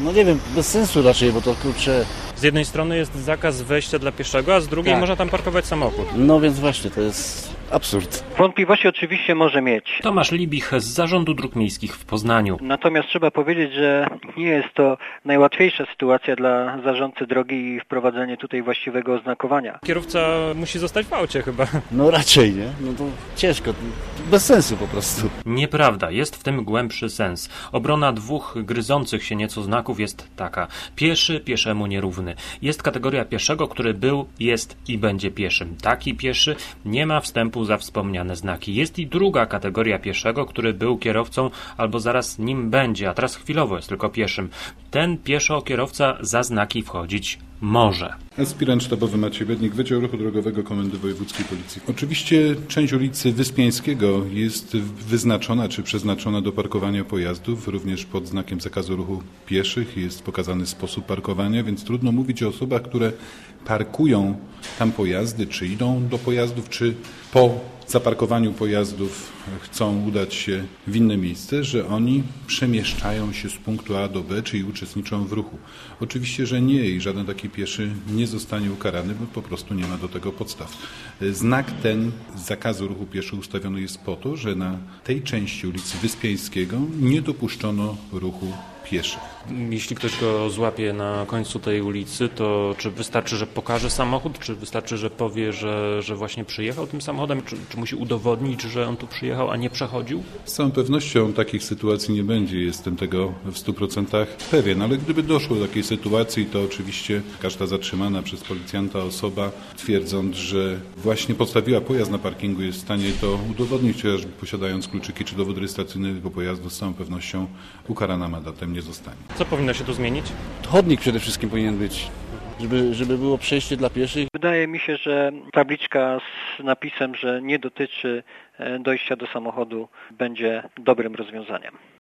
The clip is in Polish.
No nie wiem, bez sensu raczej, bo to kurczę... Z jednej strony jest zakaz wejścia dla pieszego, a z drugiej można tam parkować samochód. No więc właśnie, to jest absurd. Wątpliwości oczywiście może mieć. Tomasz Libich z Zarządu Dróg Miejskich w Poznaniu. Natomiast trzeba powiedzieć, że nie jest to najłatwiejsza sytuacja dla zarządcy drogi i wprowadzenie tutaj właściwego oznakowania. Kierowca musi zostać w aucie chyba. No raczej, nie? No to ciężko, bez sensu po prostu. Nieprawda, jest w tym głębszy sens. Obrona dwóch gryzących się nieco znaków jest taka. Pieszy pieszemu nierówny. Jest kategoria pieszego, który był, jest i będzie pieszym. Taki pieszy nie ma wstępu za wspomniane znaki. Jest i druga kategoria pieszego, który był kierowcą albo zaraz nim będzie, a teraz chwilowo jest tylko pieszym. Ten pieszo kierowca za znaki wchodzić może. Aspirant sztabowy Maciej Bednik, Wydział Ruchu Drogowego Komendy Wojewódzkiej Policji. Oczywiście część ulicy Wyspiańskiego jest wyznaczona czy przeznaczona do parkowania pojazdów, również pod znakiem zakazu ruchu pieszych. Jest pokazany sposób parkowania, więc trudno mówić o osobach, które parkują tam pojazdy, czy idą do pojazdów, czy po zaparkowaniu pojazdów chcą udać się w inne miejsce, że oni przemieszczają się z punktu A do B, czyli uczestniczą w ruchu. Oczywiście, że nie i żaden taki pieszy nie zostanie ukarany, bo po prostu nie ma do tego podstaw. Znak ten zakazu ruchu pieszych ustawiony jest po to, że na tej części ulicy Wyspiańskiego nie dopuszczono ruchu pieszych. Jeśli ktoś go złapie na końcu tej ulicy, to czy wystarczy, że pokaże samochód, czy wystarczy, że powie, że właśnie przyjechał tym samochodem, czy musi udowodnić, że on tu przyjechał, a nie przechodził? Z całą pewnością takich sytuacji nie będzie, jestem tego w 100% pewien, ale gdyby doszło do takiej sytuacji, to oczywiście każda zatrzymana przez policjanta osoba, twierdząc, że właśnie postawiła pojazd na parkingu, jest w stanie to udowodnić, chociażby posiadając kluczyki czy dowód rejestracyjny tego pojazdu, z całą pewnością ukarana mandatem nie zostanie. Co powinno się tu zmienić? Chodnik przede wszystkim powinien być, żeby było przejście dla pieszych. Wydaje mi się, że tabliczka z napisem, że nie dotyczy dojścia do samochodu, będzie dobrym rozwiązaniem.